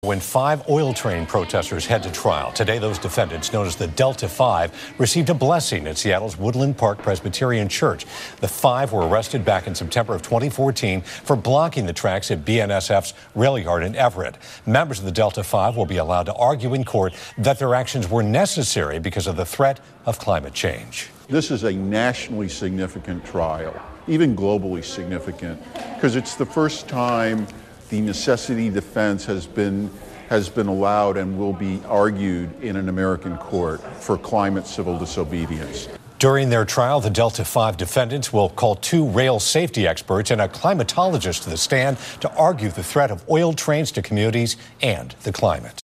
When 5 oil train protesters head to trial, today those defendants, known as the Delta 5, received a blessing at Seattle's Woodland Park Presbyterian Church. The 5 were arrested back in September of 2014 for blocking the tracks at BNSF's rail yard in Everett. Members of the Delta 5 will be allowed to argue in court that their actions were necessary because of the threat of climate change. This is a nationally significant trial, even globally significant, because it's the first time the necessity defense has been allowed and will be argued in an American court for climate civil disobedience. During their trial, the Delta 5 defendants will call 2 rail safety experts and a climatologist to the stand to argue the threat of oil trains to communities and the climate.